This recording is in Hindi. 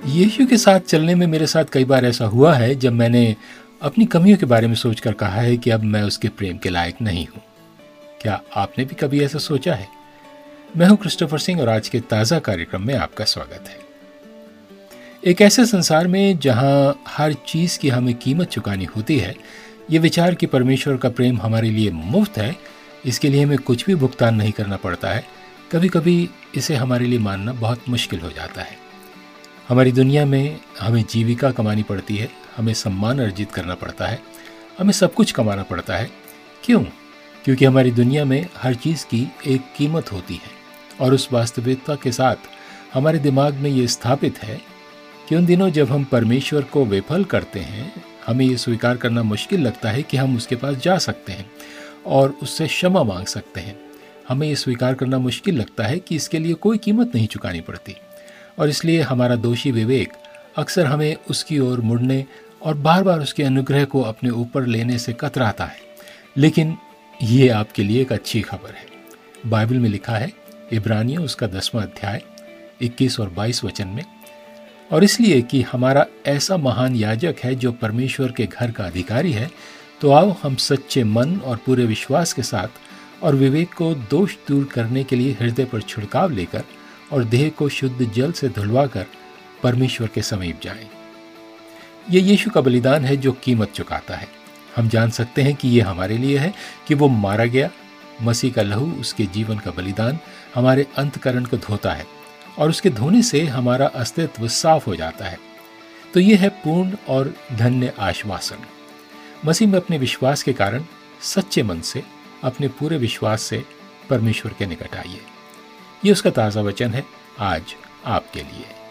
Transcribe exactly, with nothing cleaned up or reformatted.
यीशु के साथ चलने में मेरे साथ कई बार ऐसा हुआ है जब मैंने अपनी कमियों के बारे में सोचकर कहा है कि अब मैं उसके प्रेम के लायक नहीं हूं। क्या आपने भी कभी ऐसा सोचा है? मैं हूं क्रिस्टोफर सिंह और आज के ताज़ा कार्यक्रम में आपका स्वागत है। एक ऐसे संसार में जहां हर चीज़ की हमें कीमत चुकानी होती है, ये विचार कि परमेश्वर का प्रेम हमारे लिए मुफ्त है, इसके लिए हमें कुछ भी भुगतान नहीं करना पड़ता है, कभी कभी इसे हमारे लिए मानना बहुत मुश्किल हो जाता है। हमारी दुनिया में हमें जीविका कमानी पड़ती है, हमें सम्मान अर्जित करना पड़ता है, हमें सब कुछ कमाना पड़ता है। क्यों? क्योंकि हमारी दुनिया में हर चीज़ की एक कीमत होती है और उस वास्तविकता के साथ हमारे दिमाग में ये स्थापित है कि उन दिनों जब हम परमेश्वर को विफल करते हैं, हमें ये स्वीकार करना मुश्किल लगता है कि हम उसके पास जा सकते हैं और उससे क्षमा मांग सकते हैं। हमें ये स्वीकार करना मुश्किल लगता है कि इसके लिए कोई कीमत नहीं चुकानी पड़ती और इसलिए हमारा दोषी विवेक अक्सर हमें उसकी ओर मुड़ने और बार बार उसके अनुग्रह को अपने ऊपर लेने से कतराता है। लेकिन ये आपके लिए एक अच्छी खबर है। बाइबल में लिखा है, इब्रानियों उसका दसवां अध्याय इक्कीस और बाईस वचन में, और इसलिए कि हमारा ऐसा महान याजक है जो परमेश्वर के घर का अधिकारी है, तो आओ हम सच्चे मन और पूरे विश्वास के साथ और विवेक को दोष दूर करने के लिए हृदय पर छिड़काव लेकर और देह को शुद्ध जल से धुलवाकर परमेश्वर के समीप जाएं। ये यीशु का बलिदान है जो कीमत चुकाता है। हम जान सकते हैं कि ये हमारे लिए है कि वो मारा गया। मसीह का लहू, उसके जीवन का बलिदान हमारे अंतकरण को धोता है और उसके धोने से हमारा अस्तित्व साफ हो जाता है। तो ये है पूर्ण और धन्य आश्वासन। मसीह में अपने विश्वास के कारण सच्चे मन से, अपने पूरे विश्वास से परमेश्वर के निकट आइए। ये उसका ताज़ा वचन है आज आपके लिए।